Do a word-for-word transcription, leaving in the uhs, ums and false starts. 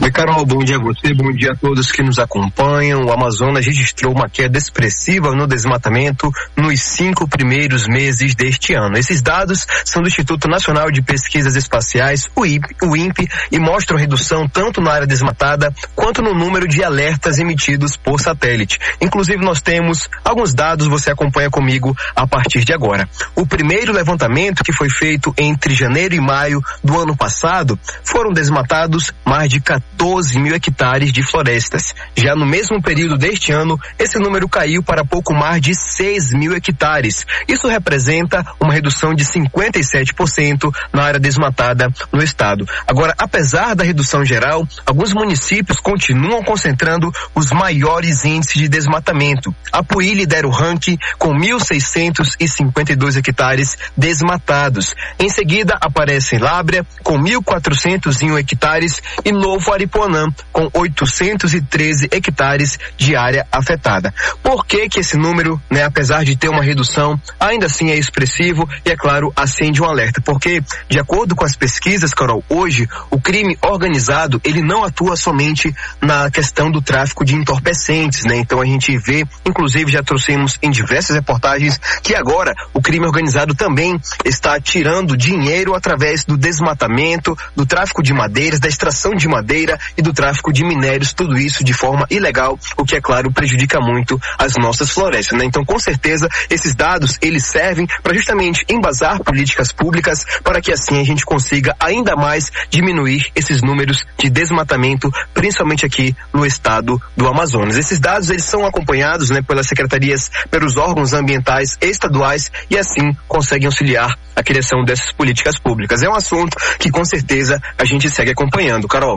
Oi, Carol, bom dia a você, bom dia a todos que nos acompanham. O Amazonas registrou uma queda expressiva no desmatamento nos cinco primeiros meses deste ano. Esses dados são do Instituto Nacional de Pesquisas Espaciais, o I P, o INPE, e mostram redução tanto na área desmatada quanto no número de alertas emitidos por satélite. Inclusive, nós temos alguns dados, você acompanha comigo a partir de agora. O primeiro levantamento, que foi feito entre janeiro e maio do ano passado, foram desmatados mais de quatorze mil hectares de florestas. Já no mesmo período deste ano, esse número caiu para pouco mais de seis mil hectares. Isso representa uma redução de cinquenta e sete por cento na área desmatada no estado. Agora, apesar da redução geral, alguns municípios continuam concentrando os maiores índices de desmatamento. Apuí lidera o ranking com mil seiscentos e cinquenta e dois hectares desmatados. Em seguida, aparecem Lábrea com mil quatrocentos e um hectares e Novo Aripuanã com oitocentos e treze hectares de área afetada. Por que que esse número, né, apesar de ter uma redução, ainda assim é expressivo e, é claro, acende um alerta? Porque, de acordo com as pesquisas, Carol, hoje o crime organizado, ele não atua somente na questão do tráfico de entorpecentes, né? Então a gente vê, inclusive já trouxemos em diversas reportagens, que agora o crime organizado também está tirando dinheiro através do desmatamento, do tráfico de madeiras, da extração de madeira e do tráfico de minérios, tudo isso de forma ilegal, o que, é claro, prejudica muito as nossas florestas, né? Então, com certeza, esses dados, eles servem para justamente embasar políticas públicas para que assim a gente consiga ainda mais diminuir esses números de desmatamento, principalmente aqui no estado do Amazonas. Esses dados, eles são acompanhados, né, pelas secretarias, pelos órgãos ambientais estaduais e assim conseguem auxiliar a criação dessas políticas públicas. É um assunto que com certeza a gente segue acompanhando, Carol.